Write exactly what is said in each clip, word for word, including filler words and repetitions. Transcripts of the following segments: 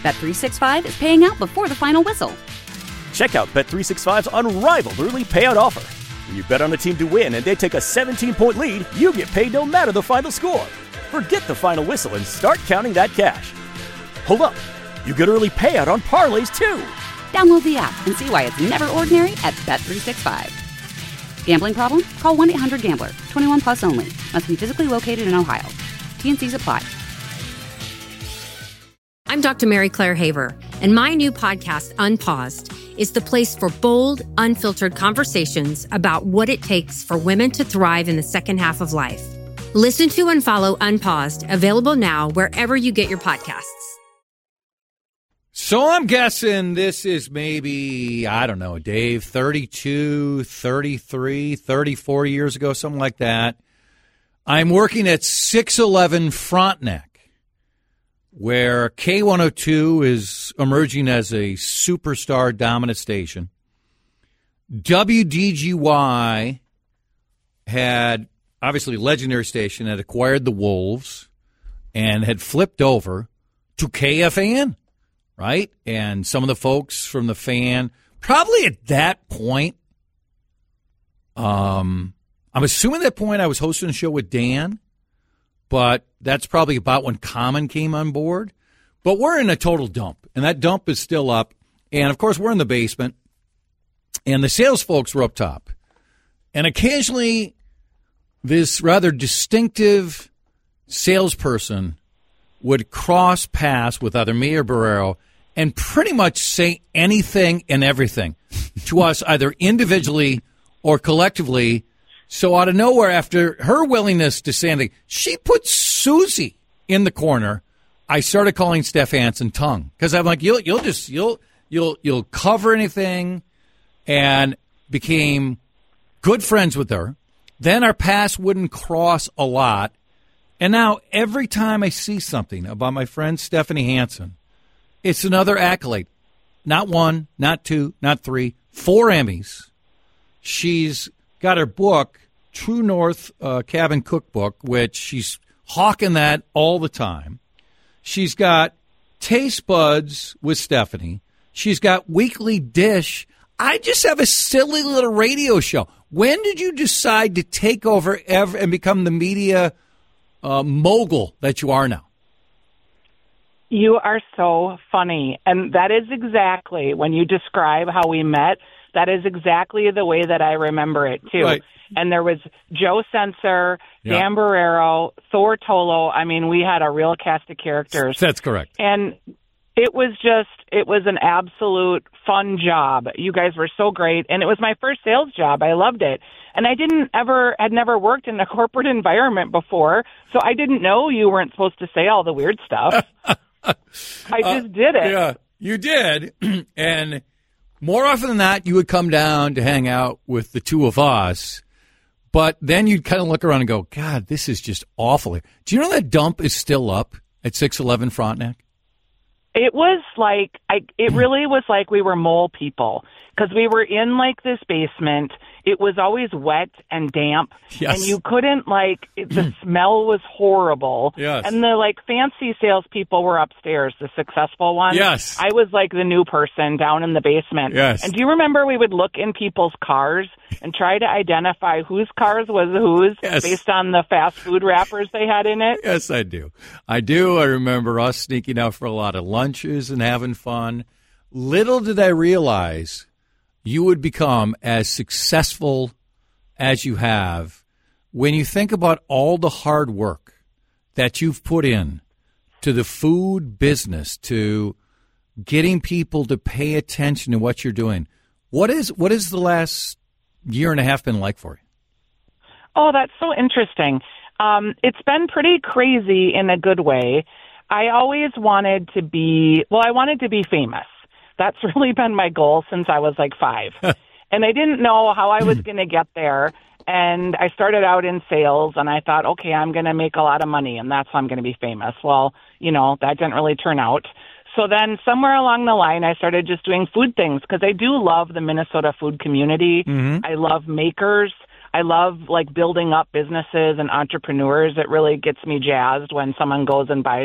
Bet three sixty-five is paying out before the final whistle. Check out Bet three sixty-five's unrivaled early payout offer. When you bet on a team to win and they take a seventeen-point lead, you get paid no matter the final score. Forget the final whistle and start counting that cash. Hold up. You get early payout on parlays, too. Download the app and see why it's never ordinary at Bet three sixty-five. Gambling problem? Call one eight hundred gambler. twenty-one plus only. Must be physically located in Ohio. T N Cs apply. I'm Doctor Mary Claire Haver, and my new podcast, Unpaused, is the place for bold, unfiltered conversations about what it takes for women to thrive in the second half of life. Listen to and follow Unpaused, available now wherever you get your podcasts. So I'm guessing this is maybe, I don't know, Dave, thirty-two, thirty-three, thirty-four years ago, something like that. I'm working at six eleven Frontenac, where K one oh two is emerging as a superstar dominant station. W D G Y had, obviously, legendary station, had acquired the Wolves and had flipped over to K F A N, right? And some of the folks from the Fan, probably at that point, um, I'm assuming at that point I was hosting a show with Dan, but that's probably about when Common came on board. But we're in a total dump, and that dump is still up. And, of course, we're in the basement, and the sales folks were up top. And occasionally this rather distinctive salesperson would cross paths with either me or Barrero and pretty much say anything and everything to us, either individually or collectively. So out of nowhere, after her willingness to say anything, she put Susie in the corner. I started calling Steph Hansen tongue because I'm like, you'll you'll just you'll you'll you'll cover anything, and became good friends with her. Then our paths wouldn't cross a lot, and now every time I see something about my friend Stephanie Hansen, it's another accolade. Not one, not two, not three, four Emmys. She's got her book, True North uh, Cabin Cookbook, which she's hawking that all the time. She's got Taste Buds with Stephanie. She's got Weekly Dish. I just have a silly little radio show. When did you decide to take over ever and become the media uh, mogul that you are now? You are so funny. And that is exactly, when you describe how we met, that is exactly the way that I remember it, too. Right. And there was Joe Sensor, Yeah. Dan Barrero, Thor Tolo. I mean, we had a real cast of characters. That's correct. And it was just, it was an absolute fun job. You guys were so great. And it was my first sales job. I loved it. And I didn't ever, had never worked in a corporate environment before. So I didn't know you weren't supposed to say all the weird stuff. I just uh, did it. Yeah, you did. And more often than not, you would come down to hang out with the two of us. But then you'd kind of look around and go, God, this is just awful. Do you know that dump is still up at six eleven Frontenac? It was like, I, it really was like we were mole people because we were in like this basement. It was always wet and damp, yes. and you couldn't like, it, the smell was horrible. Yes. And the like fancy salespeople were upstairs, the successful ones. Yes. I was like the new person down in the basement. Yes. And do you remember we would look in people's cars and try to identify whose cars was whose yes. based on the fast food wrappers they had in it? Yes, I do. I do. I remember us sneaking out for a lot of lunches and having fun. Little did I realize you would become as successful as you have when you think about all the hard work that you've put in to the food business, to getting people to pay attention to what you're doing. What is what is the last year and a half been like for you? Oh, that's so interesting. Um, it's been pretty crazy in a good way. I always wanted to be, well, I wanted to be famous. That's really been my goal since I was like five. And I didn't know how I was going to get there. And I started out in sales, and I thought, okay, I'm going to make a lot of money, and that's how I'm going to be famous. Well, you know, that didn't really turn out. So then somewhere along the line, I started just doing food things because I do love the Minnesota food community. Mm-hmm. I love makers. I love, like, building up businesses and entrepreneurs. It really gets me jazzed when someone goes and buys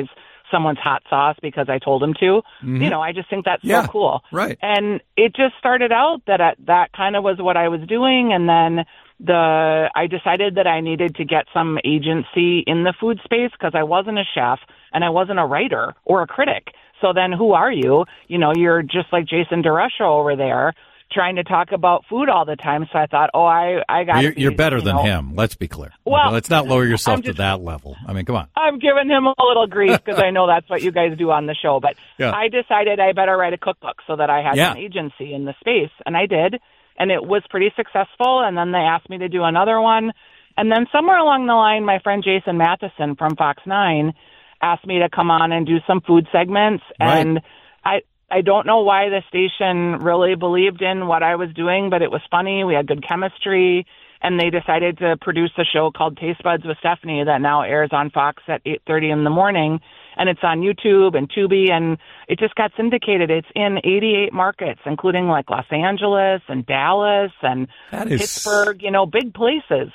someone's hot sauce because I told him to. Mm-hmm. You know, I just think that's yeah, so cool. Right. And it just started out that I, that kind of was what I was doing. And then the I decided that I needed to get some agency in the food space because I wasn't a chef and I wasn't a writer or a critic. So then who are you? You know, you're just like Jason DeRusha over there trying to talk about food all the time. So I thought, oh, I, I got You're, you're better you than know. him. Let's be clear. Well, okay, let's not lower yourself just, to that level. I mean, come on. I'm giving him a little grief because I know that's what you guys do on the show. But yeah. I decided I better write a cookbook so that I had yeah. an agency in the space. And I did. And it was pretty successful. And then they asked me to do another one. And then somewhere along the line, my friend Jason Matheson from Fox nine asked me to come on and do some food segments. Right. And I I don't know why the station really believed in what I was doing, but it was funny. We had good chemistry. And they decided to produce a show called Taste Buds with Stephanie that now airs on Fox at eight thirty in the morning. And it's on YouTube and Tubi, and it just got syndicated. It's in eighty-eight markets, including like Los Angeles and Dallas and that is... Pittsburgh, you know, big places.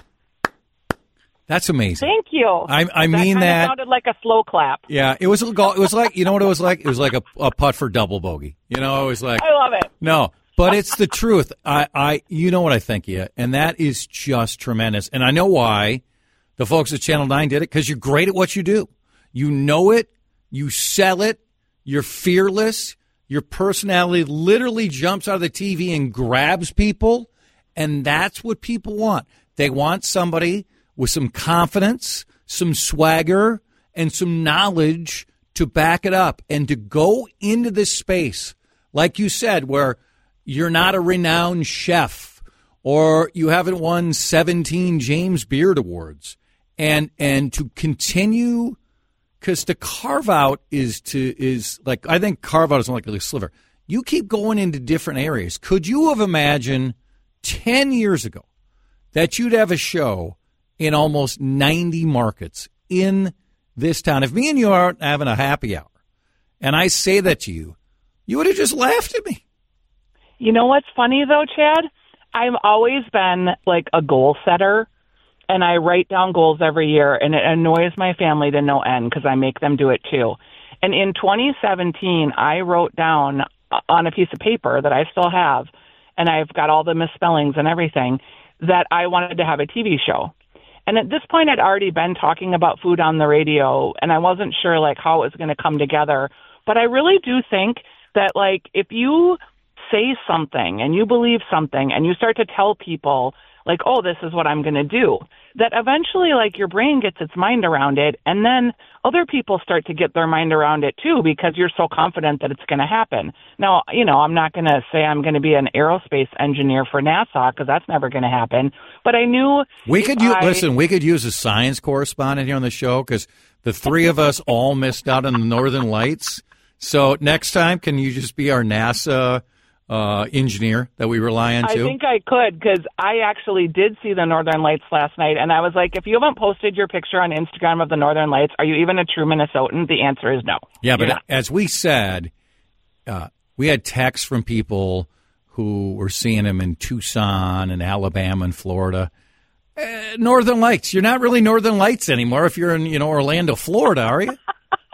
That's amazing. Thank you. I, I that mean that. It sounded like a slow clap. Yeah, it was a go- It was like, you know what it was like? It was like a, a putt for double bogey. You know, it was like. I love it. No, but it's the truth. I, I, you know what I think, yeah, and that is just tremendous. And I know why the folks at Channel nine did it, because you're great at what you do. You know it. You sell it. You're fearless. Your personality literally jumps out of the T V and grabs people. And that's what people want. They want somebody with some confidence, some swagger, and some knowledge to back it up and to go into this space, like you said, where you're not a renowned chef or you haven't won seventeen James Beard Awards. And and to continue... Because to carve out is to is like I think carve out is like a sliver. You keep going into different areas. Could you have imagined ten years ago that you'd have a show in almost ninety markets in this town? If me and you aren't having a happy hour, and I say that to you, you would have just laughed at me. You know what's funny though, Chad? I've always been like a goal setter. And I write down goals every year, and it annoys my family to no end because I make them do it too. And in twenty seventeen, I wrote down on a piece of paper that I still have, and I've got all the misspellings and everything, that I wanted to have a T V show. And at this point, I'd already been talking about food on the radio, and I wasn't sure like how it was going to come together. But I really do think that like if you say something and you believe something and you start to tell people like, oh, this is what I'm going to do, that eventually, like, your brain gets its mind around it, and then other people start to get their mind around it, too, because you're so confident that it's going to happen. Now, you know, I'm not going to say I'm going to be an aerospace engineer for NASA, because that's never going to happen, but I knew... We could use, I, listen, we could use a science correspondent here on the show, because the three of us all missed out on the Northern Lights. So next time, can you just be our NASA... Uh, engineer that we rely on, too? I think I could, because I actually did see the Northern Lights last night, and I was like, if you haven't posted your picture on Instagram of the Northern Lights, are you even a true Minnesotan? The answer is no. Yeah, but You're not. As we said, uh, we had texts from people who were seeing them in Tucson and Alabama and Florida. Uh, Northern Lights. You're not really Northern Lights anymore if you're in, you know, Orlando, Florida, are you?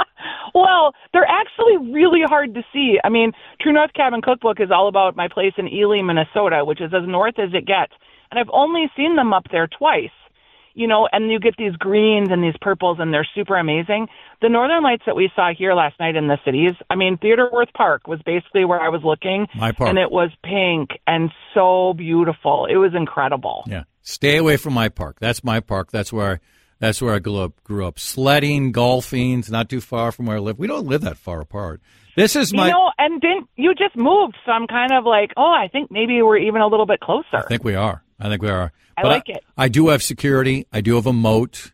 Well, they're actually really hard to see. I mean, True North Cabin Cookbook is all about my place in Ely, Minnesota, which is as north as it gets. And I've only seen them up there twice, you know, and you get these greens and these purples, and they're super amazing. The Northern Lights that we saw here last night in the cities, I mean, Theodore Wirth Park was basically where I was looking. My park. And it was pink and so beautiful. It was incredible. Yeah. Stay away from my park. That's my park. That's where I... That's where I grew up, grew up. Sledding, golfing, it's not too far from where I live. We don't live that far apart. This is my... You know, and didn't, you just moved, so I'm kind of like, oh, I think maybe we're even a little bit closer. I think we are. I think we are. I but like I, it. I do have security. I do have a moat,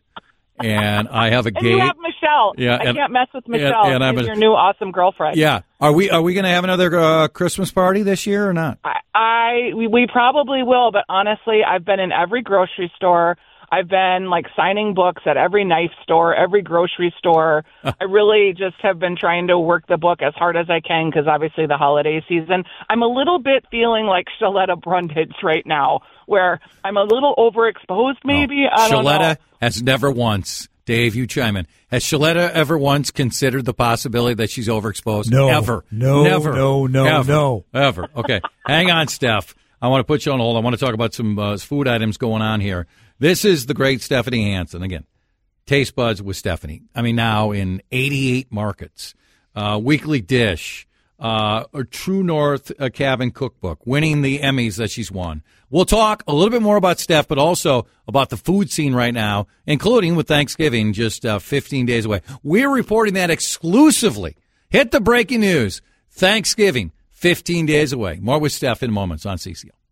and I have a and gate. you have Michelle. Yeah, I and, can't mess with Michelle. And, and I'm She's a, your new awesome girlfriend. Yeah. Are we Are we going to have another uh, Christmas party this year or not? I, I we, we probably will, but honestly, I've been in every grocery store. I've been like signing books at every knife store, every grocery store. I really just have been trying to work the book as hard as I can because obviously the holiday season. I'm a little bit feeling like Shaletta Brundage right now, where I'm a little overexposed maybe. No. I don't Shaletta know. has never once Dave, you chime in. Has Shaletta ever once considered the possibility that she's overexposed? No. Ever. No, Never. no, no, ever, no. Ever. Okay. Hang on, Steph. I want to put you on hold. I want to talk about some uh, food items going on here. This is the great Stephanie Hansen. Again, Taste Buds with Stephanie. I mean, now in eighty-eight markets. Uh, weekly Dish. Uh, or True North uh, Cabin Cookbook, winning the Emmys that she's won. We'll talk a little bit more about Steph, but also about the food scene right now, including with Thanksgiving just uh, fifteen days away. We're reporting that exclusively. Hit the breaking news. Thanksgiving, fifteen days away. More with Steph in moments on C C L.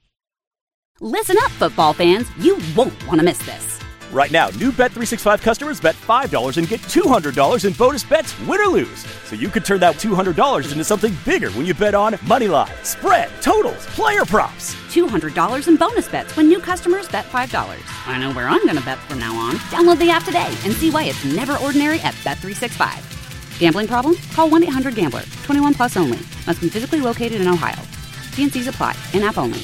Listen up, football fans. You won't want to miss this. Right now, new Bet three sixty-five customers bet five dollars and get two hundred dollars in bonus bets, win or lose. So you could turn that two hundred dollars into something bigger when you bet on money line, spread, totals, player props. two hundred dollars in bonus bets when new customers bet five dollars. I know where I'm going to bet from now on. Download the app today and see why it's never ordinary at Bet three sixty-five. Gambling problem? Call one eight hundred gambler. twenty-one plus only. Must be physically located in Ohio. T N Cs apply. In-app only.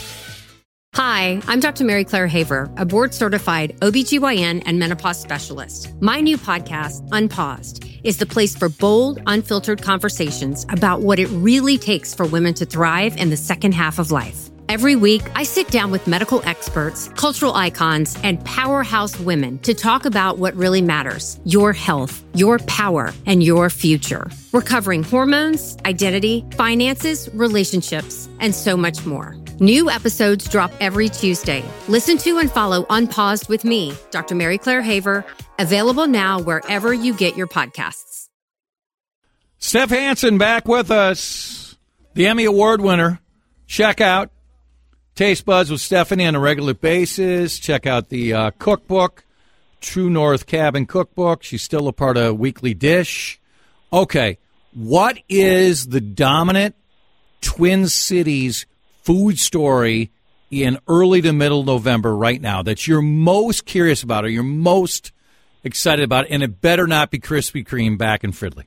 Hi, I'm Doctor Mary Claire Haver, a board-certified O B G Y N and menopause specialist. My new podcast, Unpaused, is the place for bold, unfiltered conversations about what it really takes for women to thrive in the second half of life. Every week, I sit down with medical experts, cultural icons, and powerhouse women to talk about what really matters: your health, your power, and your future. We're covering hormones, identity, finances, relationships, and so much more. New episodes drop every Tuesday. Listen to and follow Unpaused with me, Doctor Mary Claire Haver, available now wherever you get your podcasts. Steph Hansen back with us, the Emmy Award winner. Check out Taste Buds with Stephanie on a regular basis. Check out the uh, cookbook, True North Cabin Cookbook. She's still a part of Weekly Dish. Okay, what is the dominant Twin Cities food story in early to middle November right now that you're most curious about or you're most excited about, and it better not be Krispy Kreme back in Fridley?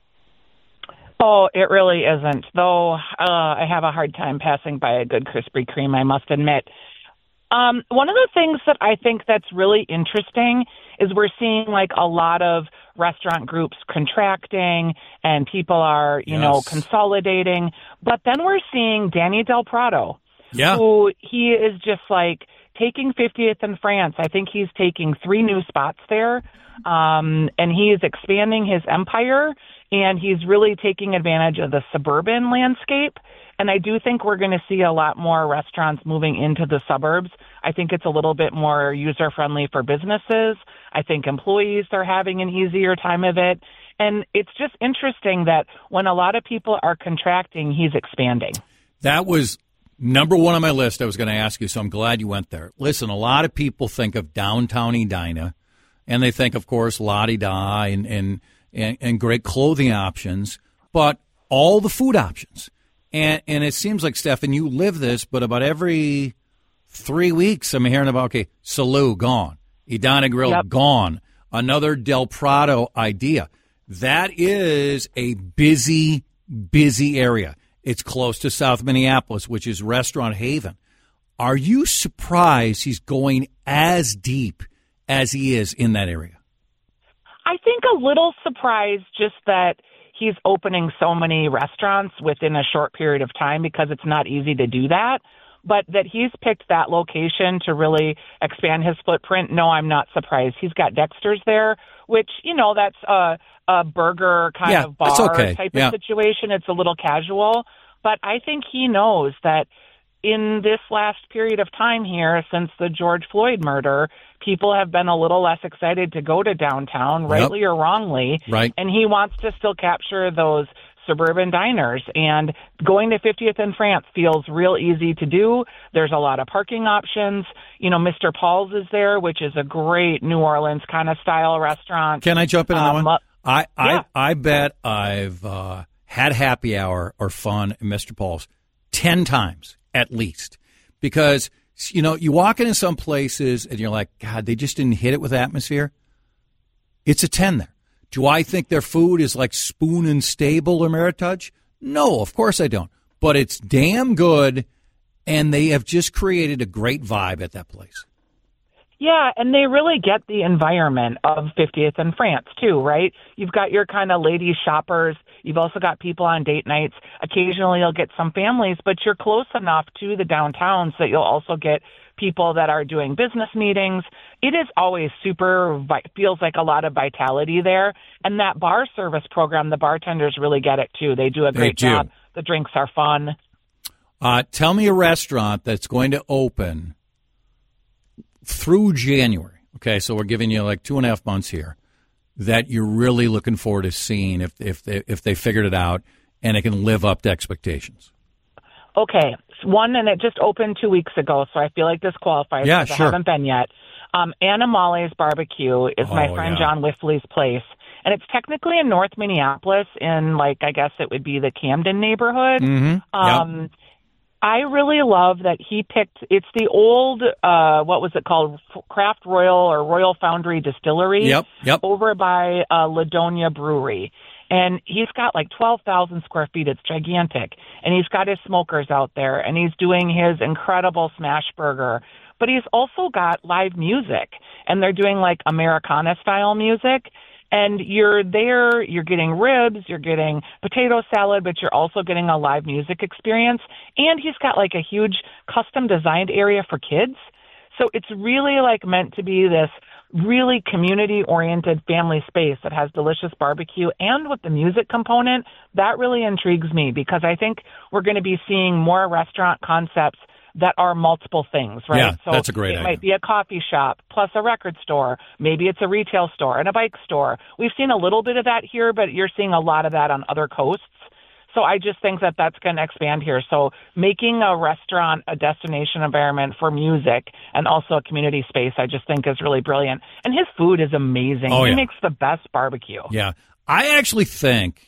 Oh, it really isn't, though uh, I have a hard time passing by a good Krispy Kreme, I must admit. Um, one of the things that I think that's really interesting is we're seeing like a lot of restaurant groups contracting and people are, you yes. know, consolidating. But then we're seeing Danny Del Prado, yeah. who he is just like taking fiftieth in France. I think he's taking three new spots there, um, and he is expanding his empire, and he's really taking advantage of the suburban landscape. And I do think we're going to see a lot more restaurants moving into the suburbs. I think it's a little bit more user-friendly for businesses. I think employees are having an easier time of it. And it's just interesting that when a lot of people are contracting, he's expanding. That was number one on my list I was going to ask you, so I'm glad you went there. Listen, a lot of people think of downtown Edina, and they think, of course, la-di-da and, and, and, and great clothing options, but all the food options. And and it seems like, Stephan, you live this, but about every three weeks I'm hearing about, okay, Salou, gone. Edina Grill, yep. gone. Another Del Prado idea. That is a busy, busy area. It's close to South Minneapolis, which is restaurant haven. Are you surprised he's going as deep as he is in that area? I think a little surprised just that he's opening so many restaurants within a short period of time, because it's not easy to do that. But that he's picked that location to really expand his footprint, no, I'm not surprised. He's got Dexter's there, which, you know, that's a, a burger kind yeah, of bar okay. type yeah. of situation. It's a little casual. But I think he knows that in this last period of time here, since the George Floyd murder, people have been a little less excited to go to downtown, rightly yep. or wrongly. Right. And he wants to still capture those suburban diners. And going to fiftieth in France feels real easy to do. There's a lot of parking options. You know, Mister Paul's is there, which is a great New Orleans kind of style restaurant. Can I jump in on um, that one? I, yeah. I, I bet I've uh, had happy hour or fun at Mister Paul's ten times at least, because, you know, you walk into some places and you're like, God, they just didn't hit it with atmosphere. It's a ten there. Do I think their food is like Spoon and Stable or Meritage? No, of course I don't. But it's damn good, and they have just created a great vibe at that place. Yeah, and they really get the environment of fiftieth and France, too, right? You've got your kind of lady shoppers. You've also got people on date nights. Occasionally you'll get some families, but you're close enough to the downtown so that you'll also get people that are doing business meetings. It is always super, feels like a lot of vitality there. And that bar service program, the bartenders really get it, too. They do a great job. The drinks are fun. Uh, tell me a restaurant that's going to open through January. Okay, so we're giving you like two and a half months here that you're really looking forward to seeing if if they, if they figured it out and it can live up to expectations. Okay, one, and it just opened two weeks ago, so I feel like this qualifies. Yeah, sure. I haven't been yet. Um, Animale's Barbecue is oh, my friend yeah. John Wifley's place, and it's technically in North Minneapolis in, like, I guess it would be the Camden neighborhood. Mm-hmm. Um, yep. I really love that he picked, it's the old, uh, what was it called, Craft Royal or Royal Foundry Distillery yep, yep. over by uh, Ladonia Brewery. And he's got like twelve thousand square feet. It's gigantic. And he's got his smokers out there, and he's doing his incredible smash burger. But he's also got live music, and they're doing like Americana-style music. And you're there, you're getting ribs, you're getting potato salad, but you're also getting a live music experience. And he's got like a huge custom designed area for kids. So it's really like meant to be this really community-oriented family space that has delicious barbecue. And with the music component, that really intrigues me because I think we're going to be seeing more restaurant concepts that are multiple things, right? Yeah, so that's a great it idea. It might be a coffee shop plus a record store. Maybe it's a retail store and a bike store. We've seen a little bit of that here, but you're seeing a lot of that on other coasts. So I just think that that's going to expand here. So making a restaurant a destination environment for music and also a community space, I just think is really brilliant. And his food is amazing. Oh, he yeah. makes the best barbecue. Yeah. I actually think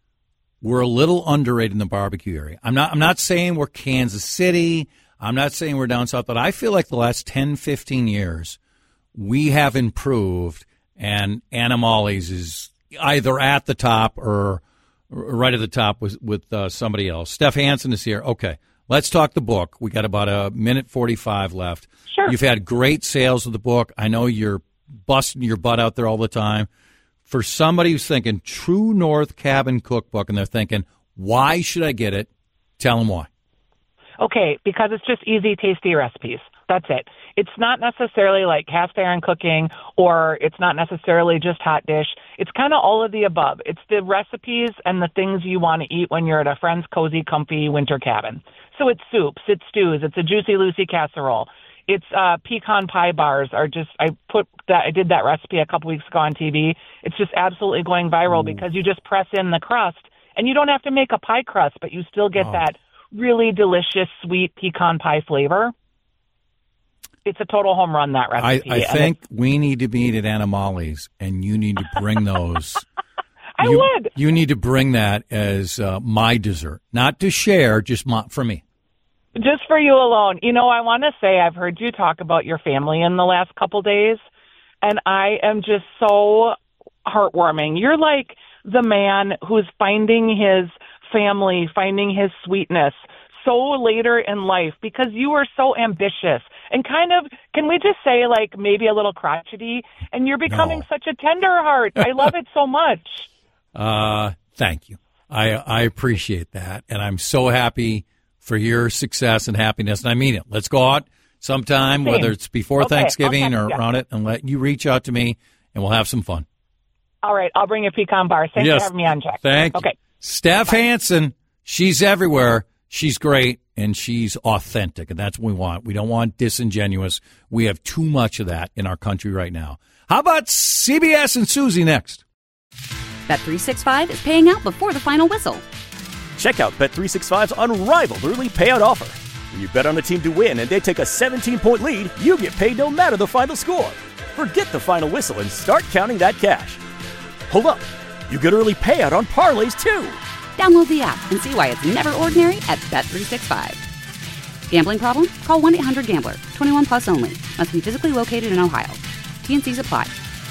we're a little underrated in the barbecue area. I'm not I'm not saying we're Kansas City. I'm not saying we're down south, but I feel like the last ten, fifteen years we have improved, and Animale's is either at the top or right at the top with, with uh, somebody else. Steph Hansen is here. Okay, let's talk the book. We got about a minute forty-five left. Sure. You've had great sales of the book. I know you're busting your butt out there all the time. For somebody who's thinking True North Cabin Cookbook, and they're thinking, why should I get it? Tell them why. Okay, because it's just easy, tasty recipes. That's it. It's not necessarily like cast iron cooking, or it's not necessarily just hot dish. It's kind of all of the above. It's the recipes and the things you want to eat when you're at a friend's cozy, comfy winter cabin. So it's soups, it's stews, it's a Juicy Lucy casserole. It's uh, pecan pie bars are just, I put that, I did that recipe a couple weeks ago on T V. It's just absolutely going viral mm. because you just press in the crust, and you don't have to make a pie crust, but you still get oh. that really delicious, sweet pecan pie flavor. It's a total home run, that recipe. I, I think we need to meet at Animale's, and you need to bring those. I you, would. You need to bring that as uh, my dessert, not to share, just my, for me. Just for you alone. You know, I want to say I've heard you talk about your family in the last couple days, and I am just so heartwarming. You're like the man who's finding his family, finding his sweetness so later in life because you were so ambitious and kind of, can we just say, like, maybe a little crotchety, and you're becoming no. such a tender heart. I love it so much. Uh, thank you. I I appreciate that, and I'm so happy for your success and happiness, and I mean it. Let's go out sometime, Same. whether it's before okay, Thanksgiving okay, or yeah. around it, and let you reach out to me, and we'll have some fun. All right, I'll bring you pecan bars. Thanks yes. for having me on, Jack. Thank okay. you. Steph Bye. Hansen, she's everywhere. She's great, and she's authentic, and that's what we want. We don't want disingenuous. We have too much of that in our country right now. How about C B S and Susie next? Bet three sixty-five is paying out before the final whistle. Check out Bet three sixty-five's unrivaled early payout offer. When you bet on a team to win and they take a seventeen-point lead, you get paid no matter the final score. Forget the final whistle and start counting that cash. Hold up. You get early payout on parlays, too. Download the app and see why it's never ordinary at Bet three sixty-five. Gambling problem? Call one eight hundred gambler. twenty-one plus only. Must be physically located in Ohio. T and C's apply.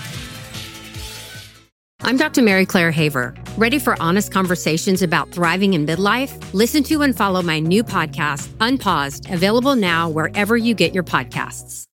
I'm Doctor Mary Claire Haver. Ready for honest conversations about thriving in midlife? Listen to and follow my new podcast, Unpaused, available now wherever you get your podcasts.